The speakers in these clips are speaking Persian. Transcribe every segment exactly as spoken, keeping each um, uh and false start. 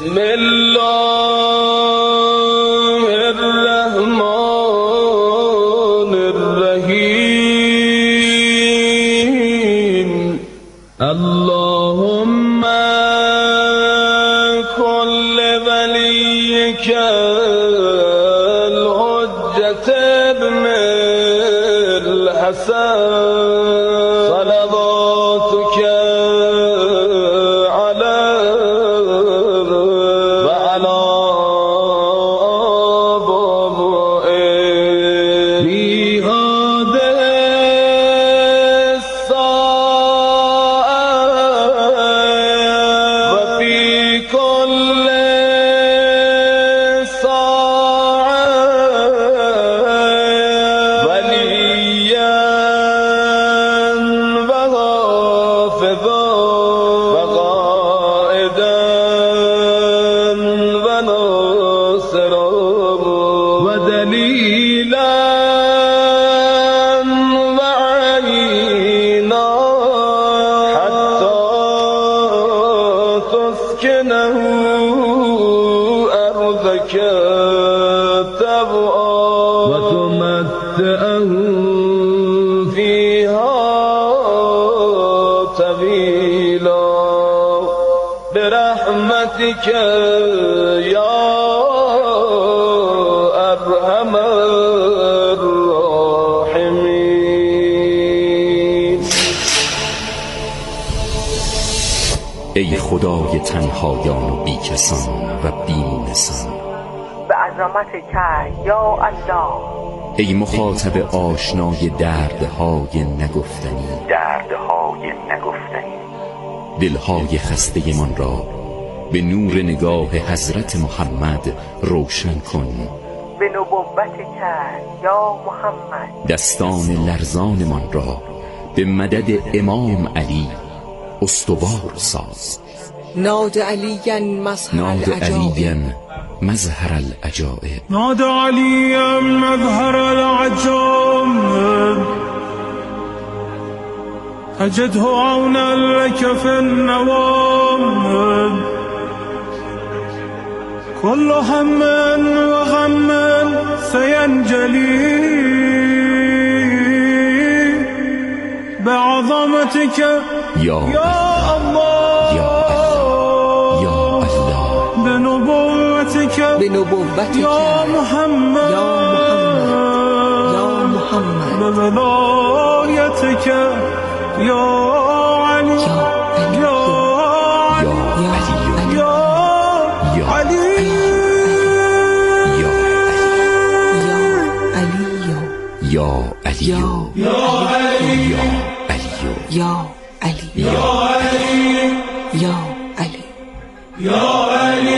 بسم الله الرحمن الرحیم. اللهم كل وليك الحجة ابن الحسن صلواتك وتمتعه فيها طويلا برحمتك يا ارحم الراحمين. ای خدای تنهایان و بیکسان و بیمونسان، به عظمتک یا الله. ای مخاطب آشنای دردهای نگفتنی دردهای نگفتنی دلهای خسته من را به نور نگاه حضرت محمد روشن کن. به نبوتک یا محمد دستان لرزان من را به مدد امام علی استوار ساز. ناد علیاً مظهر ناد العجائب علیاً مظهر العجائب ناد علیاً مظهر العجائب أجده عونا لك في النوام. كل هم وغم سينجلي بعظمتك یا الله یا یا الله بنبوتك به نبوتک یا محمد یا محمد یا محمد بولایتك یا علی یا علی یا علی یا علی یا علی یا علی یا یا علی علی یا علی یا علی یا علی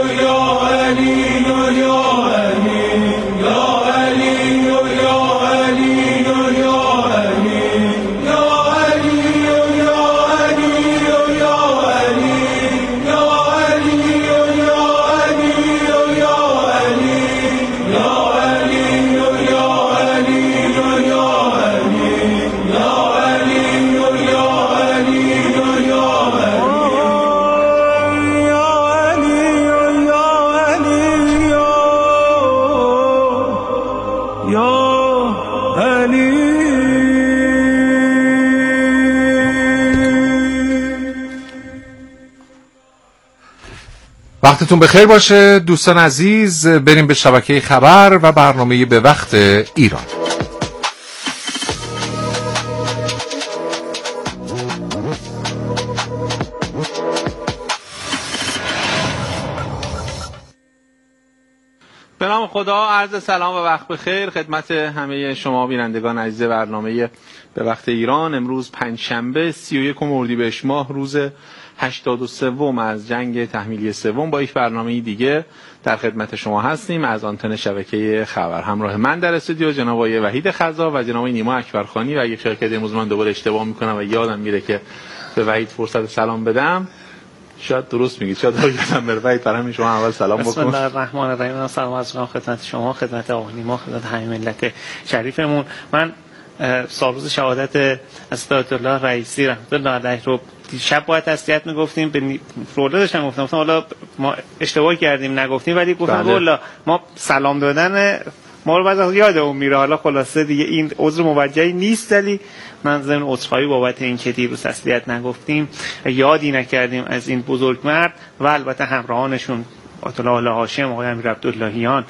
وقتتون بخیر باشه دوستان عزیز. بریم به شبکه خبر و برنامه به وقت ایران. به نام خدا، عرض سلام و وقت بخیر خدمت همه شما بینندگان عزیز برنامه به وقت ایران. امروز پنجشنبه سی و یکم اردیبهشت ماه، روز هشتاد و سوم از جنگ تحمیلی سوم، با یک برنامه دیگه در خدمت شما هستیم از آنتن شبکه خبر. همراه من در استودیو جناب آقای وحید خزا و جناب نیما اکبرخانی. و اگه شرکت امروز من دوباره اشتباه میکنم و یادم میره که به وحید فرصت سلام بدم، شاید درست میگید، شاید یادم بره. وحید برام شما اول سلام بکن. بسم الله الرحمن الرحیم. سلام از خدمت شما، خدمت آقای نیما، خدمت همه ملت شریفمون. من سالروز شهادت از آیت الله رئیسی رحمت الله علیه رو شب باید تسلیت میگفتیم به نی... رولا داشتم گفتم گفتم حالا ما اشتباه کردیم نگفتیم، ولی گفتم بله. رولا ما سلام دادن ما رو بعد یادمون میره. حالا خلاصه دیگه این عذر موجهی نیست، ولی من ضمن عذرخواهی بابت این که دیروز تسلیت نگفتیم، یادی نکردیم از این بزرگمرد و البته همراهانشون آیت الله هاشم، آقای امیر عبداللهیان،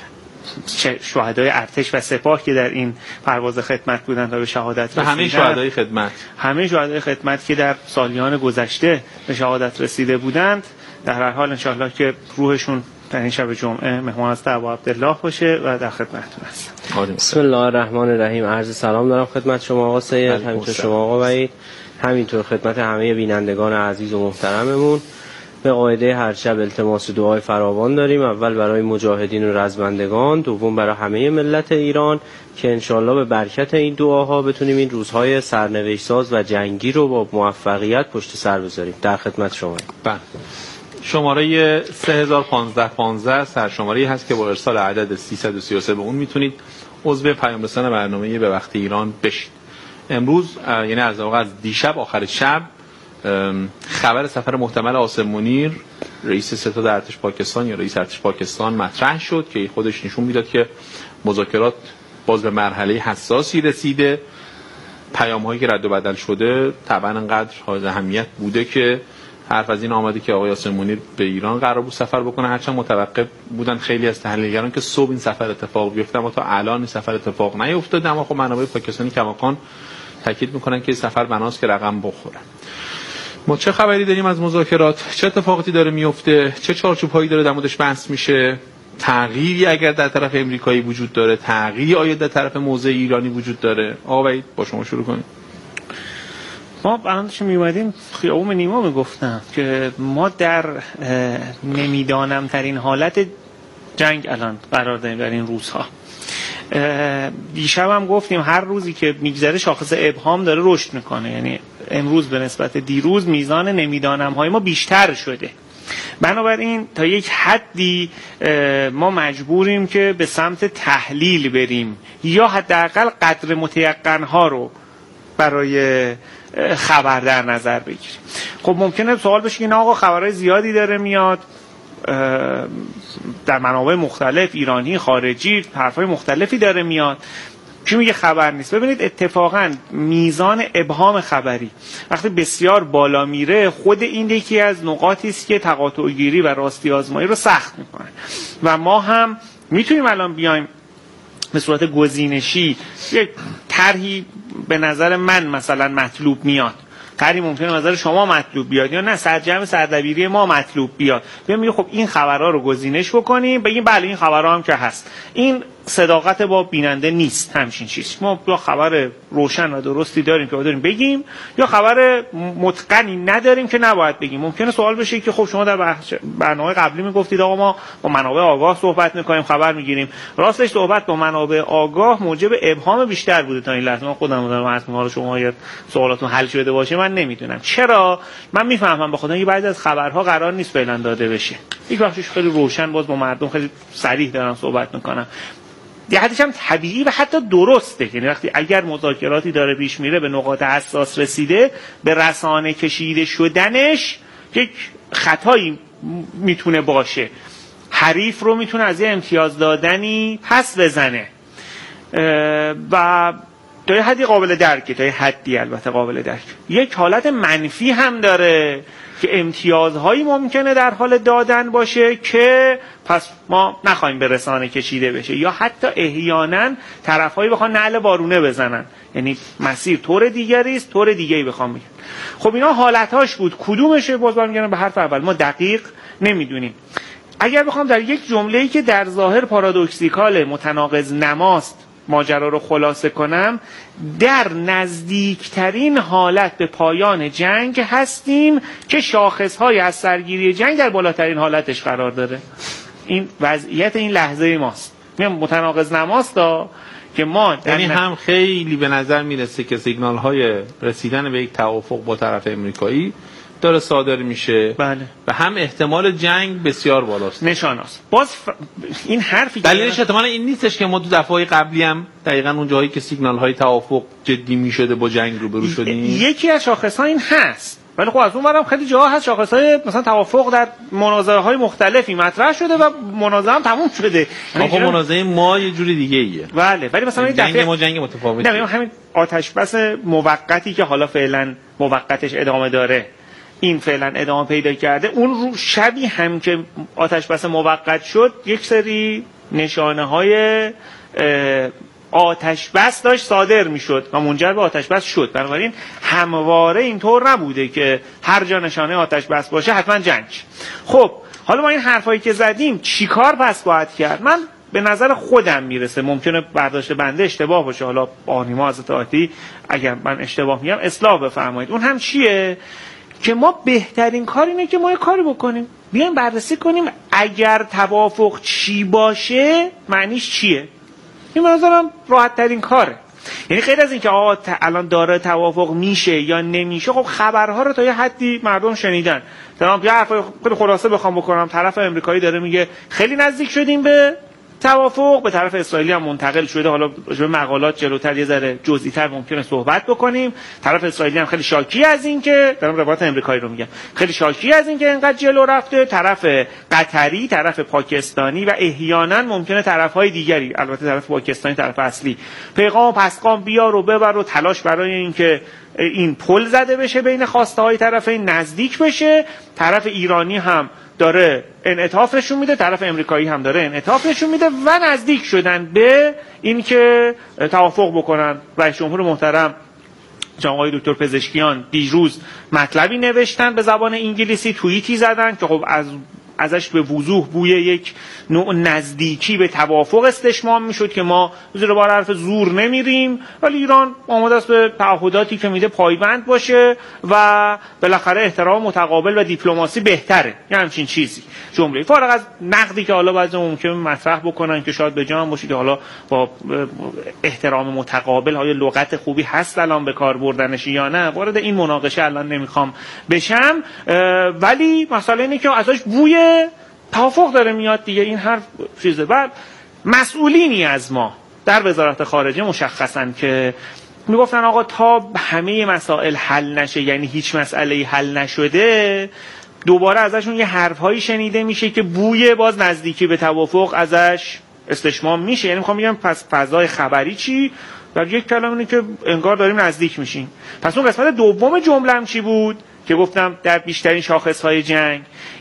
شهدای ارتش و سپاه که در این پرواز خدمت بودند تا به شهادت رسیدند، همه شهدای خدمت همه شهدای خدمت که در سالیان گذشته به شهادت رسیده بودند، در هر حال انشاءالله که روحشون در این شب جمعه مهمان از ابا عبدالله باشه و در خدمتتون هستم. بسم الله الرحمن الرحیم. عرض سلام دارم خدمت شما آقا سید، همینطور شما آقا وحید، همینطور خدمت همه بینندگان عزیز و محترممون. به قاعده هر شب التماس دعای فراوان داریم، اول برای مجاهدین و رزمندگان، دوم برای همه ملت ایران که انشالله به برکت این دعاها بتونیم این روزهای سرنوشت ساز و جنگی رو با موفقیت پشت سر بذاریم. در خدمت شما. بله. شماره سه هزار و پانزده پانزده سرشماره‌ای هست که با ارسال عدد سیصد و سی و سه به اون میتونید عضو پیام رسان برنامه به وقت ایران بشید. امروز یعنی از واقع از دیشب آخر شب خبر سفر محتمل عاصم منیر رئیس ستاد ارتش پاکستان یا رئیس ارتش پاکستان مطرح شد که خودش نشون میداد که مذاکرات باز به مرحله حساسی رسیده. پیام هایی که رد و بدل شده طبعا انقدر حائز اهمیت بوده که حرف از این آمده که آقای عاصم منیر به ایران قرار بود سفر بکنه، هرچند متوقع بودن خیلی از تحلیلگران که صبح این سفر اتفاق بیفته، اما تا الان این سفر اتفاق نیفتاده. اما خب منابع پاکستانی کماکان تاکید میکنن که سفر بناست که رقم بخوره. ما چه خبری داریم از مذاکرات؟ چه اتفاقاتی داره میفته؟ چه چارچوب‌هایی داره در موردش بحث میشه؟ تغییری اگر در طرف امریکایی وجود داره، تغییری آیا در طرف موضع ایرانی وجود داره؟ آقا وحید با شما شروع کنیم. ما بعدش میومدیم خیابون نیما میگفتم که ما در نمیدانم ترین حالت جنگ الان قرار داریم در این روزها. دیشب هم گفتیم هر روزی که میگذره شاخص ابهام داره رشد میکنه، یعنی امروز به نسبت دیروز میزان نمیدانم های ما بیشتر شده. بنابراین تا یک حدی ما مجبوریم که به سمت تحلیل بریم یا حداقل قدر متیقن ها رو برای خبر در نظر بگیریم. خب ممکنه سوال بشه که نه آقا خبرهای زیادی داره میاد در منابع مختلف، ایرانی، خارجی، حرفای مختلفی داره میاد، کی میگه خبر نیست؟ ببینید اتفاقا میزان ابهام خبری وقتی بسیار بالا میره، خود این یکی از نقاطی است که تقاطع گیری و راستی آزمایی رو سخت میکنه و ما هم میتونیم الان بیایم به صورت گزینشی یک طرحی به نظر من مثلا مطلوب میاد، طرحی ممکنه به نظر شما مطلوب بیاد یا نه سرجم سردبیری ما مطلوب بیاد، بیایم میگه خب این خبرها رو گزینش بکنیم، بگیم بله این خبرها هم که هست. این صداقت با بیننده نیست همچین چیز. ما یا خبر روشن و درستی داریم که داریم بگیم یا خبر متقنی نداریم که نباید بگیم. ممکنه سوال بشه که خب شما در برنامه قبلی میگفتید آقا ما با منابع آگاه صحبت میکنیم، خبر میگیریم. راستش صحبت با منابع آگاه موجب ابهام بیشتر بوده تا این لحظه. من خودم دارم عرض می‌کنم شما یا سوالاتون حل شده باشه من نمیدونم چرا. من میفهمم به خاطر اینکه بعضی از خبرها قرار نیست فعلا داده بشه، یک بخشش خیلی روشن باز با مردم خیلی صریح دارم صحبت میکنم، یه حدش هم طبیعی و حتی درسته. یعنی وقتی اگر مذاکراتی داره پیش میره به نقاط حساس رسیده، به رسانه کشیده شدنش یک خطایی میتونه باشه، حریف رو میتونه از یه امتیاز دادنی پس بزنه و تا یه حدی قابل درکه، تا یه حدی البته قابل درک. یک حالت منفی هم داره که امتیازهایی ممکنه در حال دادن باشه که پس ما نخواهیم به رسانه کشیده بشه، یا حتی احیانا طرفایی بخوان نعل وارونه بزنن، یعنی مسیر طور دیگری است، طور دیگری بخوام بگن. خب اینا حالتاش بود، کدومشه باز برمیگردم به حرف اول، ما دقیق نمیدونیم. اگر بخوام در یک جمله‌ای که در ظاهر پارادوکسیکال متناقض نماست ماجرا رو خلاصه کنم، در نزدیکترین حالت به پایان جنگ هستیم که شاخصهای از سرگیری جنگ در بالاترین حالتش قرار داره. این وضعیت این لحظه ماست. میگم متناقض نماست که ما یعنی هم خیلی به نظر میرسه که سیگنال های رسیدن به یک توافق با طرف امریکایی داره صادر میشه، بله، و هم احتمال جنگ بسیار بالاست. نشاناست. باز ف... این حرفی دلیلش احتمال این نیستش که ما تو دفعه قبلی هم دقیقاً اون جایی که سیگنال های توافق جدی میشده با جنگ روبرو شدیم. یکی از شاخص ها این هست ولی خب از اون برم خیلی جاها هست شاخص‌های مثلا توافق در منازعه‌های مختلفی مطرح شده و منازعه هم تموم شده. خب منازعه ما یه جوری دیگه ایه. بله ولی مثلا این جنگ ما جنگ متفاوتی. نه همین آتش بس موقتی که حالا فعلا موقتش ادامه داره این فعلا ادامه پیدا کرده، اون رو شبی هم که آتش بس موقت شد یک سری نشانه‌های آتش بس داشت صادر میشد و منجر به آتش بس شد. بنابراین همواره اینطور نبوده که هر جا نشانه آتش بس باشه حتما جنگ. خب حالا ما این حرفایی که زدیم چیکار پس باید کرد؟ من به نظر خودم میرسه، ممکنه برداشت بنده اشتباه باشه، حالا آنیما حضرت عاطی اگر من اشتباه میگم اصلاح بفرمایید. اون هم چیه که ما بهترین کار اینه که ما یه کاری بکنیم، بیایم بررسی کنیم اگر توافق چی باشه معنیش چیه. این به نظرم راحت ترین کاره. یعنی غیر از این که آقا الان داره توافق میشه یا نمیشه، خب خبرها رو تا یه حدی مردم شنیدن. تمام یه حرف خیلی خلاصه بخوام بکنم، طرف امریکایی داره میگه خیلی نزدیک شدیم به توافق، به طرف اسرائیلی هم منتقل شده. حالا به مقالات جلوتر یه ذره جزئی‌تر ممکنه صحبت بکنیم. طرف اسرائیلی هم خیلی شاکی از این که دارم روایت امریکایی رو میگم، خیلی شاکی از این که اینقدر جلو رفته. طرف قطری، طرف پاکستانی و احیانا ممکنه طرف‌های دیگری، البته طرف پاکستانی طرف اصلی، پیغام و پسقام بیار و ببر و تلاش برای اینکه این پل زده بشه بین خواسته‌های طرفین، نزدیک بشه. طرف ایرانی هم داره انعطاف نشون میده، طرف امریکایی هم داره انعطاف نشون میده و نزدیک شدن به اینکه توافق بکنن. رئیس جمهور محترم جناب آقای دکتر پزشکیان دیروز مطلبی نوشتن به زبان انگلیسی، توییتی زدن که خب از ازش به وضوح بوی یک نوع نزدیکی به توافق استشمام میشد که ما زیر بار حرف زور نمیریم، ولی ایران آماده است به تعهداتی که میده پایبند باشه و بالاخره احترام متقابل و دیپلماسی بهتره. یه همچین چیزی جمله فارغ از نقدی که حالا بعضی ممکنه مطرح بکنن که شاید به جا باشه که حالا با احترام متقابل های لغت خوبی هست الان به کار بردنش یا نه، وارد این مناقشه الان نمیخوام بشم. ولی مسئله اینه که ازش بوی توافق داره میاد دیگه. این حرف چیزه. بعد مسئولینی از ما در وزارت خارجه مشخصاً که میگفتن آقا تا همه مسائل حل نشه، یعنی هیچ مسئله‌ای حل نشده، دوباره ازشون یه حرف‌هایی شنیده میشه که بوی باز نزدیکی به توافق ازش استشمام میشه. یعنی میخوام بگم پس فضای خبری چی؟ در یک کلام اینه که انگار داریم نزدیک میشیم. پس اون قسمت دوم جمله‌ام چی بود که گفتم در بیشترین شاخص‌های جنگ؟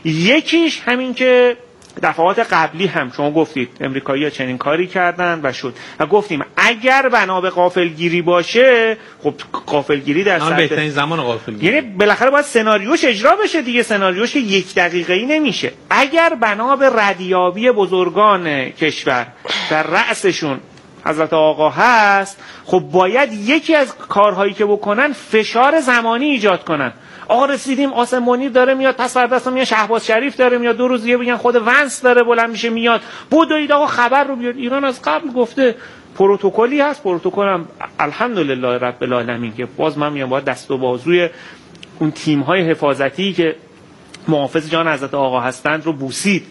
یکیش همین که دفعات قبلی هم شما گفتید امریکایی‌ها چنین کاری کردن و شد و گفتیم اگر بنا به غافلگیری باشه، خب غافلگیری در سطح بهترین زمان غافلگیری، یعنی بالاخره باید سناریوش اجرا بشه دیگه. سناریوش که یک دقیقه‌ای نمیشه. اگر بنا به ردیابی بزرگان کشور در رأسشون حضرت آقا هست، خب باید یکی از کارهایی که بکنن فشار زمانی ایجاد کنن. آقا رسیدیم آسم منیر داره میاد، پس فردا اصلا میاد شهباز شریف داره میاد، دو روز دیگه بگن خود ونس داره بلند میشه میاد، بدوید آقا خبر رو بیاد. ایران از قبل گفته پروتکلی هست، پروتکل هم الحمدلله رب العالمین که باز من میام باید دست و بازوی اون تیم های حفاظتی که محافظ جان حضرت آقا هستند رو بوسید.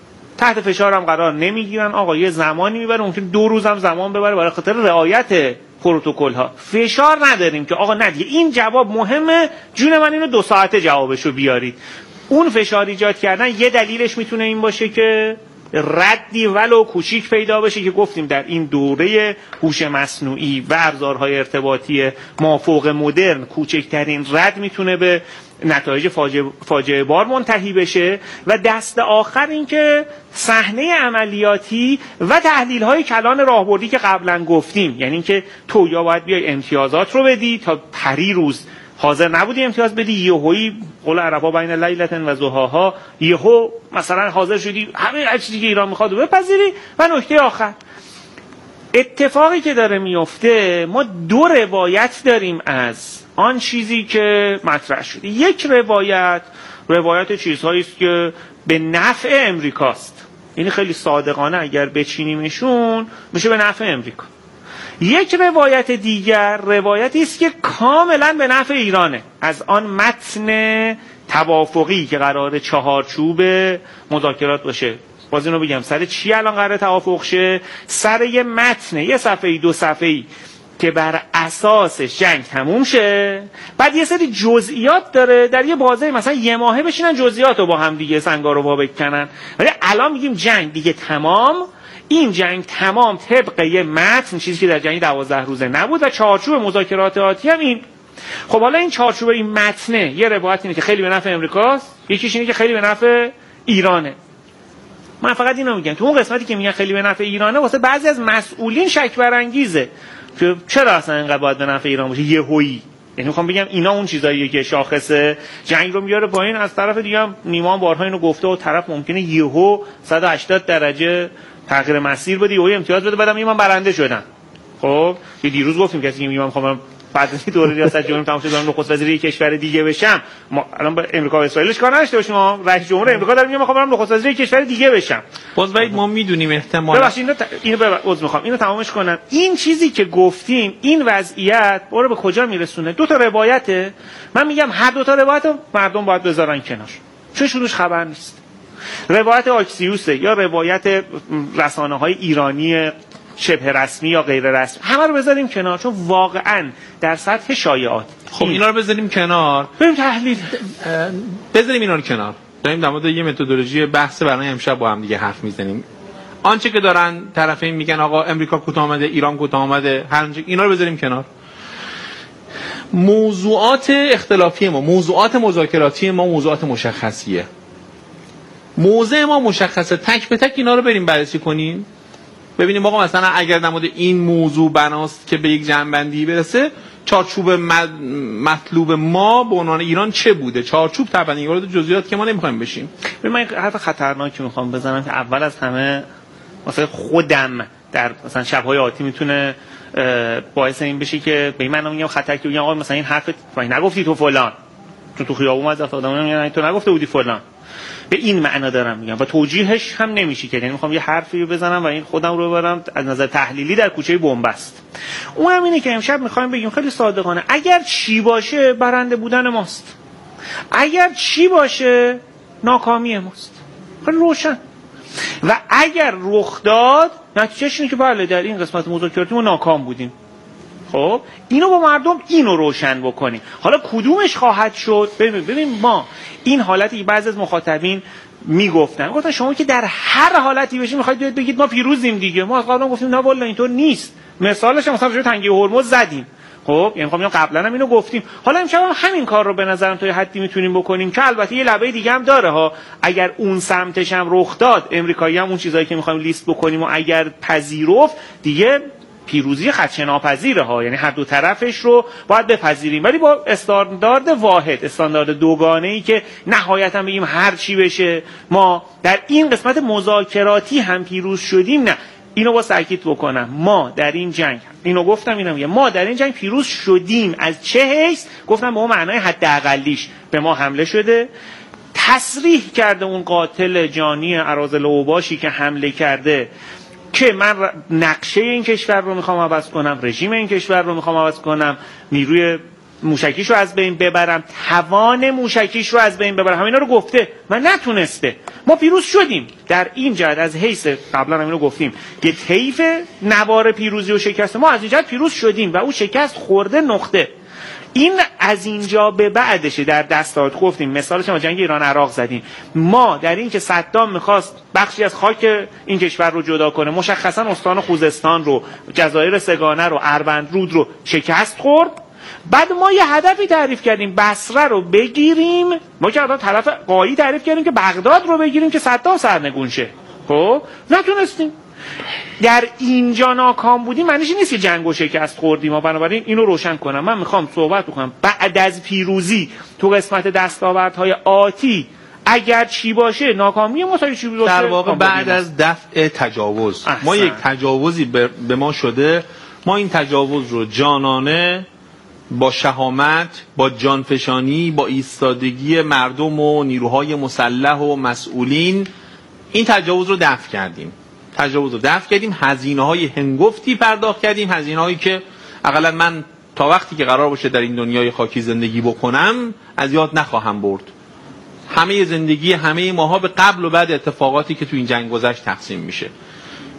تحت فشار هم قرار نمیگیرن. آقا یه زمانی میبره، ممکن دو روز هم زمان ببره برای خاطر رعایت پروتکل ها. فشار نداریم که آقا ندیه این جواب مهمه، جون من اینو دو ساعته جوابشو بیارید. اون فشار ایجاد کردن یه دلیلش میتونه این باشه که ردی ولو کوچیک پیدا بشه که گفتیم در این دوره هوش مصنوعی و ابزارهای ارتباطی مافوق مدرن کوچکترین رد میتونه به نتایج فاجعه, فاجعه بار منتهی بشه. و دست آخر این که صحنه عملیاتی و تحلیل های کلان راهبردی که قبلا گفتیم، یعنی اینکه تو یا باید بیای امتیازات رو بدی، تا پری روز حاضر نبودی امتیاز بدی، یهویی قول عربا بین لیلتن و ضحاها یهو مثلا حاضر شدی همه هر چیزی که ایران میخواد رو بپذیری. و نکته آخر اتفاقی که داره میفته، ما دو روایت داریم از آن چیزی که مطرح شده. یک روایت روایت چیزهایی است که به نفع امریکاست، یعنی خیلی صادقانه اگر بچینیمشون میشه به نفع امریکا. یک روایت دیگر روایتی است که کاملا به نفع ایرانه، از آن متن توافقی که قراره چهارچوب مذاکرات باشه. باز اینو بگم سر چی الان قراره توافق شه؟ سر یه متن یه صفحه‌ای دو صفحه‌ای که بر اساسش جنگ تموم شه، بعد یه سری جزئیات داره در یه بازه مثلا یه ماهه بشینن جزئیات رو با هم دیگه سنگا رو وا بکنن. ولی الان میگیم جنگ دیگه تمام، این جنگ تمام طبق یه متن، چیزی که در جنگ دوازده روزه نبود و چارچوب مذاکرات آتی هم این. خب حالا این چارچوب این متنه، یه روایت اینه که خیلی به نفع امریکاست، یکیش اینه که خیلی به نفع ایرانه. من فقط اینو میگم تو اون قسمتی که میگن خیلی به نفع ایرانه، واسه بعضی از مسئولین شک برانگیزه که چرا اصلا اینقدر باید به نفع ایران باشه یهویی. یعنی میخوام بگم اینا اون چیزاییه که شاخص جنگ رو میاره پایین. از طرف دیگه هم نیما بارها اینو گفته و طرف ممکنه یهو صد و هشتاد درجه تغییر مسیر بده، یهو امتیاز بده، بعدم من برنده شدم. خب یه دیروز گفتیم کسی که میگم میخوام بعد از دوره ریاست جمهوری تمام شد نخست وزیر یک کشور دیگه بشم، ما الان با امریکا و اسرائیلش کار نداشته باشیم، ما رئیس جمهور امریکا داره میگه میخوام برم نخست وزیر یک کشور دیگه بشم. باز باید ما میدونیم احتمال ببخشید اینو ت... اینو ببخشید میخوام اینو تمامش کنم. این چیزی که گفتیم این وضعیت برو به کجا میرسونه؟ دو تا روایته. من میگم هر دو تا روایت مردم باید بذارن کنار، چون شروعش خبر نیست. روایت آکسیوسه یا روایت رسانه‌های ایرانی شبه رسمی یا غیر رسمی، همه رو بذاریم کنار، چون واقعا در سطح شایعات. خب اینا رو بذاریم کنار، بریم تحلیل بذاریم اینا رو کنار. داریم در مورد یه متدولوژی بحث برای امشب با هم دیگه حرف میزنیم. آنچه که دارن طرفین میگن آقا امریکا کوتاه اومده، ایران کوتاه اومده، هر اینا رو بذاریم کنار. موضوعات اختلافی ما، موضوعات مذاکراتی ما موضوعات مشخصیه. موضع ما مشخصه، تک به تک اینا رو بریم بررسی کنیم. ببینیم آقا مثلا اگر در مورد این موضوع بناست که به یک جنبندی برسه، چارچوب مطلوب ما به عنوان ایران چه بوده؟ چارچوب طبعا این وارد جزئیات که ما نمیخوایم بشیم. ببین من حرف خطرناکی میخوام بزنم که اول از همه مثلا خودم در مثلا شب‌های آتی میتونه باعث این بشه که به من میگم خطر که بگم آقا مثلا این حرف نگفتی تو فلان، چون تو خیابون از آدم‌ها میگن تو نگفته بودی فلان، به این معنا دارم میگم و توجیهش هم نمیشه که، یعنی میخوام یه حرفی رو بزنم و این خودم رو ببرم از نظر تحلیلی در کوچه بن‌بست. اون هم اینه که امشب میخوایم بگیم خیلی صادقانه اگر چی باشه برنده بودن ماست، اگر چی باشه ناکامی ماست، خیلی روشن. و اگر رخ داد نتیجهش اینه که بله در این قسمت مذاکراتی ما ناکام بودیم. خب اینو با مردم اینو روشن بکنیم. حالا کدومش خواهد شد؟ ببین ببین ما این حالتی بعضی از مخاطبین میگفتن گفتن شما که در هر حالتی بشین میخواید بیاید بگید ما پیروزیم دیگه. ما از قبلا گفتیم نه والله اینطور نیست. مثالش هم مثلا تنگه هرمز زدیم. خب یعنی میخوام قبلا هم اینو گفتیم، حالا امشب هم همین کار رو به نظرم تا یه حدی میتونیم بکنیم که البته یه لبه دیگه هم داره ها. اگر اون سمتش هم رخ داد، امریکایی هم اون چیزایی که میخوایم لیست بکنیم و اگر پذیرفت دیگه پیروزی خدشه ناپذیره ها، یعنی هر دو طرفش رو باید بپذیریم، ولی با استاندارد واحد، استاندارد دوگانه‌ای که نهایتا بگیم هر چی بشه ما در این قسمت مذاکراتی هم پیروز شدیم. نه، اینو با تاکید بکنم، ما در این جنگ، اینو گفتم اینو میگم، ما در این جنگ پیروز شدیم. از چه حیث؟ گفتم به اون معنای حداقلیش به ما حمله شده، تصریح کرده اون قاتل جانی اراذل اوباشی که حمله کرده که من نقشه این کشور رو میخوام عوض کنم، رژیم این کشور رو میخوام عوض کنم، نیروی موشکیش رو از بین ببرم، توان موشکیش رو از بین ببرم، همینا رو گفته و نتونسته. ما پیروز شدیم در این جهت از حیث قبلا هم اینو گفتیم که طیف نوار پیروزی و شکست ما از این جهت پیروز شدیم و اون شکست خورده نقطه. این از اینجا به بعدشه در دستات گفتیم، مثالش ما جنگ ایران عراق زدیم. ما در این که صدام میخواست بخشی از خاک این کشور رو جدا کنه، مشخصا استان خوزستان رو، جزایر سگانه رو، اروندرود رو شکست خورد. بعد ما یه هدفی تعریف کردیم، بصره رو بگیریم. ما که طرف قایی تعریف کردیم که بغداد رو بگیریم که صدام سرنگون شه. خب نتونستیم. در اینجا ناکام بودیم معنیش نیست که جنگو شکست خوردیم. ما بنابراین اینو روشن کنم. من میخوام صحبت بکنم بعد از پیروزی تو قسمت دستاوردهای آتی اگر چی باشه ناکامی ما تا چی باشه در واقع بعد از دفع تجاوز احسن. ما یک تجاوزی به ما شده، ما این تجاوز رو جانانه با شهامت، با جانفشانی، با ایستادگی مردم و نیروهای مسلح و مسئولین این تجاوز رو دفع کردیم. تجاوز رو دفع کردیم، هزینه های هنگفتی پرداخت کردیم، هزینه هایی که اقلا من تا وقتی که قرار باشه در این دنیای خاکی زندگی بکنم از یاد نخواهم برد. همه زندگی همه ماها به قبل و بعد اتفاقاتی که تو این جنگ گذشت تقسیم میشه.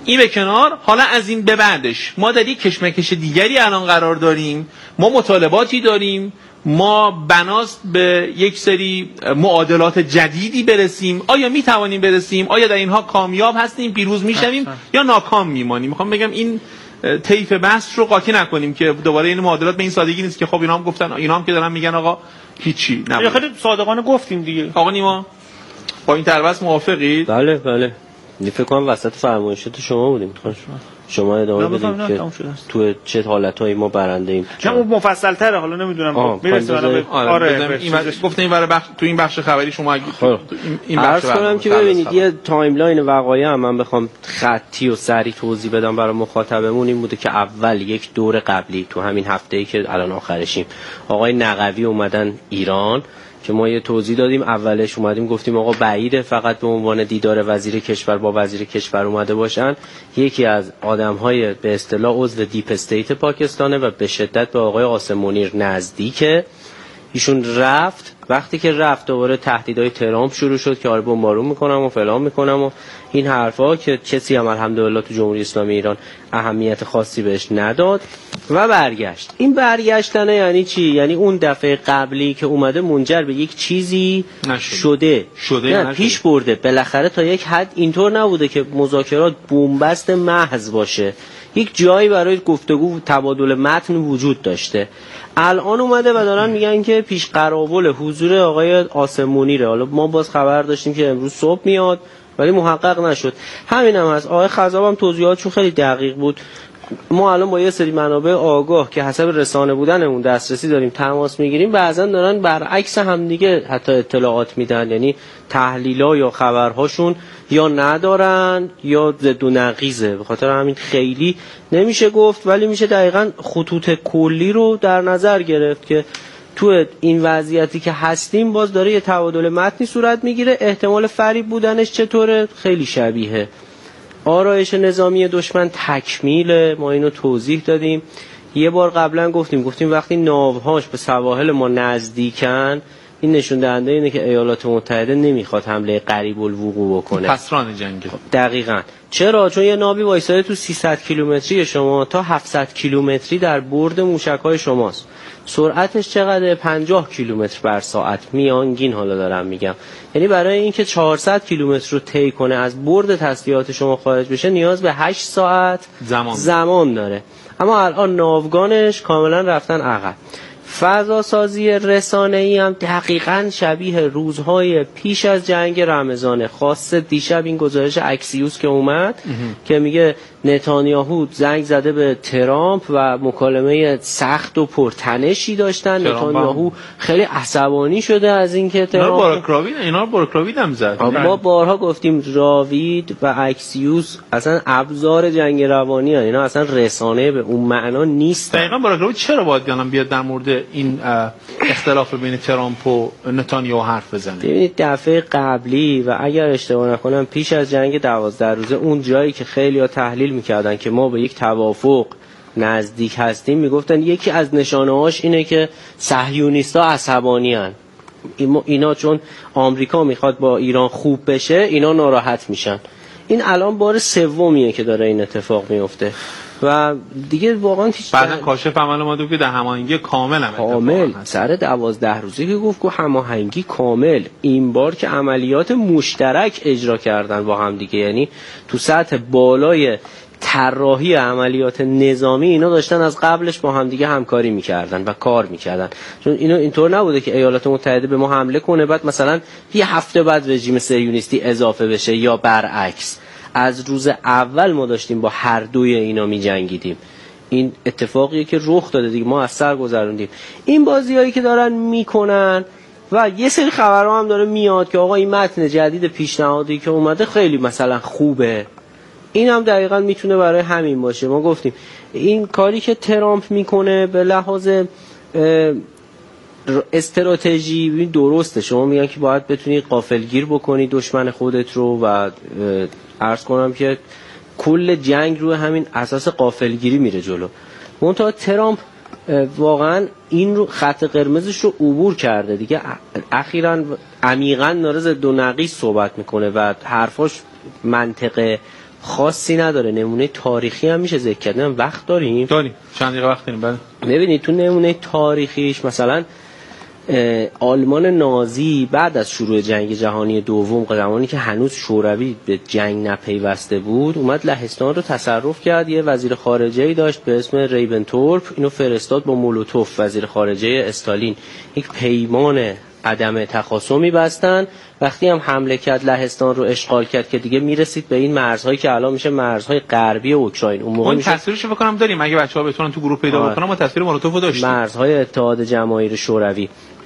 این به کنار. حالا از این به بعدش ما در یک کشمکش دیگری الان قرار داریم، ما مطالباتی داریم، ما بناست به یک سری معادلات جدیدی برسیم. آیا می توانیم برسیم؟ آیا در اینها کامیاب هستیم، پیروز میشویم یا ناکام میمانیم؟ میخوام بگم این طیف بحث رو قاطی نکنیم که دوباره این معادلات به این سادگی نیست که خب اینا هم گفتن، اینا هم که دارن میگن آقا هیچی نبود. خیلی صادقانه گفتیم دیگه. آقا نیما با این تربس موافقید؟ بله بله. فکر کنم وسط فرمایشات شما بودیم. شما ادامه بدید که تو چه حالتایی ما برنده ایم. نه اون مفصل تره، حالا نمیدونم میرسه الان به آره این گفتم این برای بخش تو این بخش خبری شما اگه این بخش کنم که ببینید یه تایملاین وقایع هم من بخوام خطی و سریع توضیح بدم برای مخاطبمون این بوده که اول یک دور قبلی تو همین هفته‌ای که الان آخرشیم آقای نقوی اومدن ایران که ما یه توضیح دادیم. اولش اومدیم گفتیم آقا بعیده فقط به عنوان دیدار وزیر کشور با وزیر کشور اومده باشن. یکی از آدم‌های به اصطلاح عضو دیپ استیت پاکستانه و به شدت به آقای قاسم منیر نزدیکه. ایشون رفت، وقتی که رفت دوباره تهدیدهای ترامپ شروع شد که آره بمبارون میکنم و فلان میکنم و این حرفا که کسی هم الحمدلله تو جمهوری اسلامی ایران اهمیت خاصی بهش نداد و برگشت. این برگشتنه یعنی چی؟ یعنی اون دفعه قبلی که اومده منجر به یک چیزی نشده. شده شده نه پیش برده بالاخره تا یک حد. اینطور نبوده که مذاکرات بنبست محض باشه، یک جایی برای گفتگو تبادل متن وجود داشته. الان اومده و دارن میگن که پیش قراول حضور آقای قاسم منیره. حالا ما باز خبر داشتیم که امروز صبح میاد ولی محقق نشد. همین هم هست. آقای خضاب هم توضیحاتشون خیلی دقیق بود. ما الان با یه سری منابع آگاه که حسب رسانه بودنمون دسترسی داریم تماس میگیریم، بعضا دارن برعکس هم دیگه حتی اطلاعات میدن، یعنی تحلیل‌ها یا خبرهاشون یا ندارن یا ضد و نقیضه. به خاطر همین خیلی نمیشه گفت، ولی میشه دقیقاً خطوط کلی رو در نظر گرفت که تو این وضعیتی که هستیم باز داره یه تبادل متنی صورت میگیره. احتمال فریب بودنش چطوره؟ خیلی شبیه آرایش نظامی دشمن تکمیله. ما اینو توضیح دادیم یه بار قبلا، گفتیم گفتیم وقتی ناوهاش به سواحل ما نزدیکن این نشون دهنده اینه که ایالات متحده نمیخواد حمله قریب الوقوع بکنه، پسران جنگه. دقیقاً. چرا؟ چون یه ناوی وایساده تو سیصد کیلومتری شما تا هفتصد کیلومتری در برد موشک‌های شماست. سرعتش چقدره؟ پنجاه کیلومتر بر ساعت میانگین. حالا دارم میگم یعنی برای اینکه چهارصد کیلومتر رو طی کنه از برد تسلیحات شما خارج بشه نیاز به هشت ساعت زمان, زمان داره. اما الان ناوگانش کاملا رفتن عقب. فضا سازی رسانه‌ای هم دقیقاً شبیه روزهای پیش از جنگ رمضان. خاصه دیشب این گزارش اکسیوس که اومد که میگه نتانیاهو زنگ زده به ترامپ و مکالمه سخت و پرتنشی داشتن. نتانیاهو خیلی عصبانی شده از اینکه ترامپ اینا رو باراکراوید اینا رو باراکراوید هم زد. ما بارها گفتیم راوید و اکسیوس اصلا ابزار جنگ روانی هستند، اینا اصلا رسانه به اون معنا نیست. دقیقاً باراکراوید چرا باید الان بیاد در مورد این اختلاف بین ترامپ و نتانیاهو حرف بزنه؟ ببینید دفعه قبلی و اگر اشتباه نکنم پیش از جنگ دوازده روزه اون جایی که خیلی‌ها تحلیل میکردن که ما به یک توافق نزدیک هستیم میگفتن یکی از نشانه‌هاش اینه که صهیونیست‌ها عصبانی هن. اینا چون آمریکا میخواد با ایران خوب بشه اینا ناراحت میشن. این الان بار سومیه که داره این اتفاق میفته و دیگه واقعا هیچ بعدن کاشف عمل اومد که در هماهنگی کامل هم کامل سر دوازده روزه که گفت که هماهنگی کامل. این بار که عملیات مشترک اجرا کردن با هم دیگه، یعنی تو سطح بالای طراحی عملیات نظامی اینا داشتن از قبلش با هم دیگه همکاری میکردن و کار میکردن. چون اینا اینطور نبوده که ایالات متحده به ما حمله کنه بعد مثلا یه هفته بعد رژیم صهیونیستی اضافه بشه یا برعکس. از روز اول ما داشتیم با هر دوی اینا می جنگیدیم. این اتفاقیه که رخ داده دیگه، ما از سر گذروندیم. این بازیایی که دارن میکنن و یه سری خبرها هم داره میاد که آقا این متن جدید پیشنهادی که اومده خیلی مثلا خوبه. این هم دقیقاً میتونه برای همین باشه. ما گفتیم این کاری که ترامپ میکنه به لحاظ استراتژی درسته. شما میگن که باید بتونی غافلگیر بکنی دشمن خودت رو و عرض کنم که کل جنگ روی همین اساس غافلگیری میره جلو. منتها ترامپ واقعا این رو خط قرمزش رو عبور کرده دیگه. اخیراً عمیقاً داره ضد و نقیض صحبت میکنه و حرفاش منطق خاصی نداره. نمونه تاریخی هم میشه ذکر کرد. وقت داریم؟ داریم. چند دقیقه وقت داریم. بله. ببینید تو نمونه تاریخیش مثلا آلمان نازی بعد از شروع جنگ جهانی دوم، زمانی که هنوز شوروی به جنگ نپیوسته بود، اومد لهستان رو تصرف کرد. یه وزیر خارجه‌ای داشت به اسم ریبنتروپ، اینو فرستاد با مولوتوف وزیر خارجه استالین، یک پیمان عدم تخاصمی بستن. وقتی هم حمله کرد لهستان رو اشغال کرد که دیگه میرسید به این مرزهایی که الان میشه مرزهای غربی اوکراین. اون موقع اون میشه تصویرش رو بکنم داریم اگه بچه‌ها بتونن تو گروه پیدا بکنن. ما تصویر مولوتوف رو داشتیم. مرزهای اتحاد جماهیر شوروی.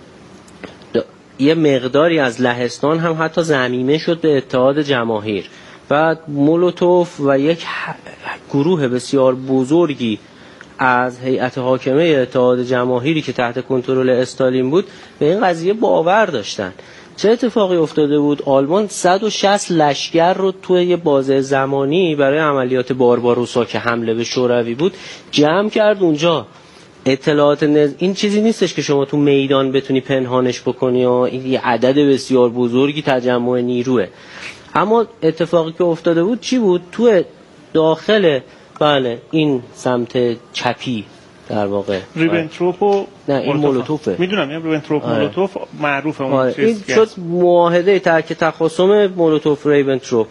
یه مقداری از لهستان هم حتی ضمیمه شد به اتحاد جماهیر. بعد مولوتوف و یک گروه بسیار بزرگی از هیئت حاکمه اتحاد جماهیری که تحت کنترل استالین بود به این قضیه باور داشتن. چه اتفاقی افتاده بود؟ آلمان صد و شصت لشکر رو توی یه بازه زمانی برای عملیات بارباروسا که حمله به شوروی بود جمع کرد اونجا. اطلاعات نز... این چیزی نیستش که شما تو میدان بتونی پنهانش بکنی یا این یه عدد بسیار بزرگی تجمع نیروه. اما اتفاقی که افتاده بود چی بود؟ تو داخل بله این سمت چپی در واقع ریبنتروپ و نه این مولوتوفه. میدونم این ریبنتروپ آره. مولوتوف معروفه اون آره. چیز. این شد معاهده ترک تخاصم مولوتوف ریبنتروپ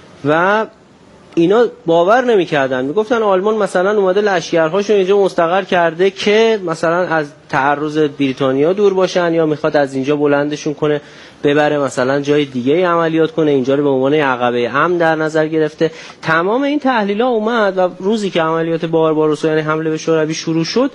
و اینا باور نمی‌کردن. میگفتن آلمان مثلا اومده لشکرهاشو اینجا مستقر کرده که مثلا از تعرض بریتانیا دور باشن یا میخواد از اینجا بلندشون کنه ببره مثلا جای دیگه عملیات کنه، اینجا رو به عنوان عقبه امن در نظر گرفته. تمام این تحلیل‌ها اومد و روزی که عملیات بارباروسا یعنی حمله به شوروی شروع شد،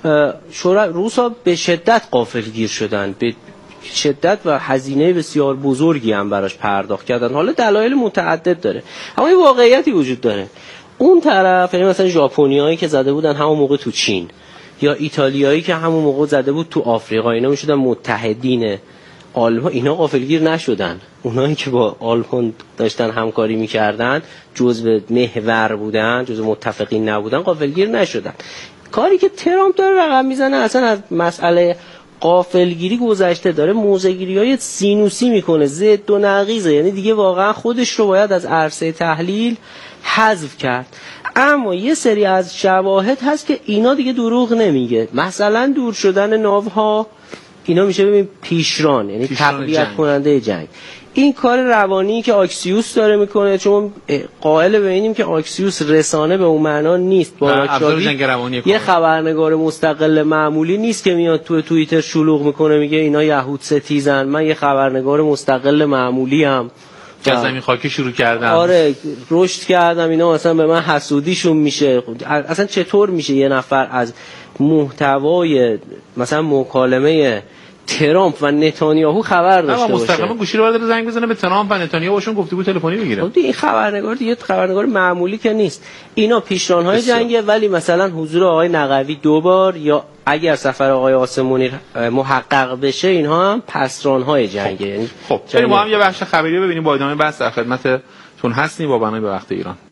شوروی روسا به شدت غافلگیر شدن، به شدت و هزینه بسیار بزرگی هم براش پرداخت کردن. حالا دلایل متعدد داره، اما یه واقعیتی وجود داره. اون طرف یعنی مثلا ژاپنیایی که زده بودن همون موقع تو چین یا ایتالیایی که همون موقع زده بود تو آفریقا، اینا میشدن متحدین آلمان. اینا غافلگیر نشدن. اونایی که با آلمان داشتن همکاری میکردن، جزو محور بودن، جزو متفقین نبودن، غافلگیر نشدن. کاری که ترامپ داره رقم میزنه اصلا از مسئله غافلگیری گذشته، داره موزه‌گیری‌های سینوسی میکنه، ضد و نقیضه. یعنی دیگه واقعا خودش رو باید از عرصه تحلیل حذف کرد. اما یه سری از شواهد هست که اینا دیگه دروغ نمیگه. مثلا دور شدن ناوها، اینا میشه ببین پیشران، یعنی تقویت کننده جنگ. این کار روانی که آکسیوس داره میکنه، چون قائل به اینیم که آکسیوس رسانه به اون معنا نیست. باراکشاوی یه خبرنگار مستقل معمولی نیست که میاد تو توییتر شلوغ میکنه میگه اینا یهود ستیزن، من یه خبرنگار مستقل معمولی ام که از زمین خاکی شروع کردم، آره رشد کردم، اینا مثلا به من حسودیشون میشه. اصلا چطور میشه یه نفر از محتوای مثلا مکالمه ترامپ و نتانیاهو خبر داشته باشه؟ مستقیما گوشی رو برداره زنگ بزنه به ترامپ و نتانیاهو باشون گفتگو تلفنی بگیره. خب این خبرنگار دیگه خبرنگار معمولی که نیست. اینا پیشران‌های جنگه، ولی مثلا حضور آقای نقوی دو بار یا اگر سفر آقای آسمونی محقق بشه اینها هم پسران‌های جنگه. یعنی خب بریم با هم یه بخش خبری رو ببینیم. با ادامه بحث در خدمتتون هستیم با برنامه به وقت ایران.